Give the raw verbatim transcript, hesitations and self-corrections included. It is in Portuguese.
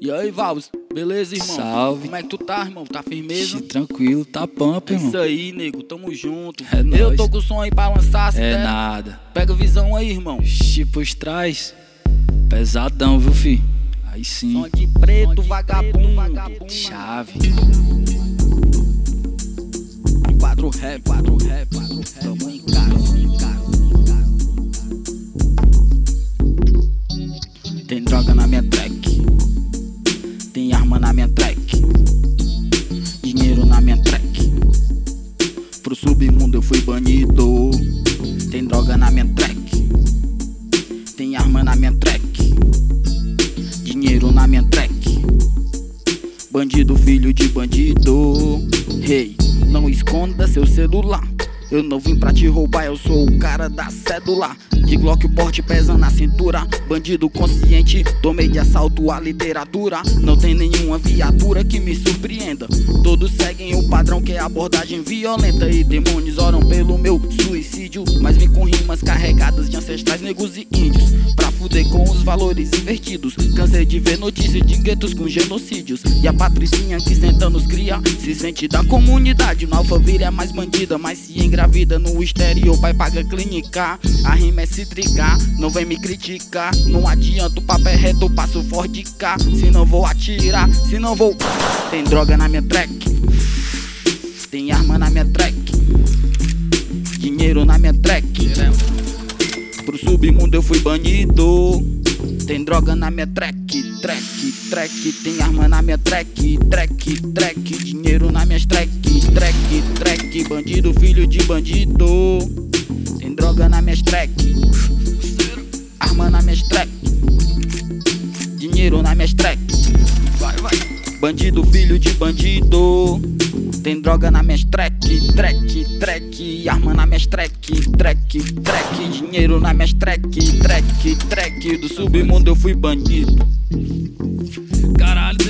E aí, Valves, beleza, irmão? Salve. Como é que tu tá, irmão? Tá firmeza? Ixi, tranquilo, tá pampa, É irmão. isso aí, nego, tamo junto. É nóis. Eu tô com o som aí pra lançar, se É der. nada. Pega visão aí, irmão. Ixi, pros trás. Pesadão, viu, fi? Aí sim. Som de preto, vagabundo. Chave. Quadro rap, quadro rap, quadro rap. Tamo em casa, tamo em casa, tamo em casa. Tem droga na minha track. Tem arma na minha track. Dinheiro na minha track. Pro submundo eu fui banido. Tem droga na minha track. Tem arma na minha track. Dinheiro na minha track. Bandido, filho de bandido. Hey, não esconda seu celular. Eu não vim pra te roubar, eu sou o cara da cédula. De Glock o porte pesa na cintura. Bandido consciente, do meio de assalto à literatura. Não tem nenhuma viatura que me surpreenda. Todos seguem o padrão que é abordagem violenta. E demônios oram pelo meu suicídio, mas vim com rimas carregadas de ancestrais negros e índios, pra fuder com os valores invertidos. Cansei de ver notícias de guetos com genocídios. E a patricinha que senta nos cria se sente da comunidade. No Alphaville é mais bandida, mas se engravida no exterior, pai paga clínica. A rima é cítrica, não vem me criticar. Não adianta, o papo é reto, eu passo Ford K. Se não vou atirar, se não vou. Tem droga na minha track. Tem arma na minha track. Dinheiro na minha track. Pro submundo eu fui banido. Tem droga na minha track, track, track. Tem arma na minha track, track, track. Dinheiro na minha track, track, track. Bandido, filho de bandido. Tem droga na minha track. Arma na minha track. Dinheiro na minha track. Vai, vai. Bandido, filho de bandido. Tem droga na minha track, track, track. Arma na minha track, track, track. Dinheiro na minha track, track, track. Do submundo eu fui bandido. Caralho.